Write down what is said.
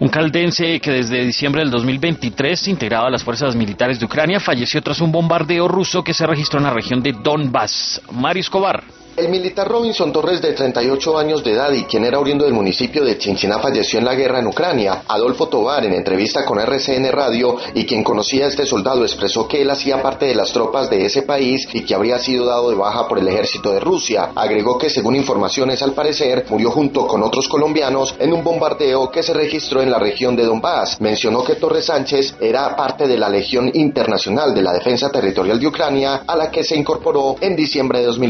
Un caldense que desde diciembre del 2023 se integraba a las fuerzas militares de Ucrania falleció tras un bombardeo ruso que se registró en la región de Donbass. Mario Escobar. El militar Robinson Torres, de 38 años de edad y quien era oriundo del municipio de Chinchiná, falleció en la guerra en Ucrania. Adolfo Tovar, en entrevista con RCN Radio, y quien conocía a este soldado, expresó que él hacía parte de las tropas de ese país y que habría sido dado de baja por el ejército de Rusia. Agregó que, según informaciones, al parecer, murió junto con otros colombianos en un bombardeo que se registró en la región de Donbass. Mencionó que Torres Sánchez era parte de la Legión Internacional de la Defensa Territorial de Ucrania, a la que se incorporó en diciembre de 2020.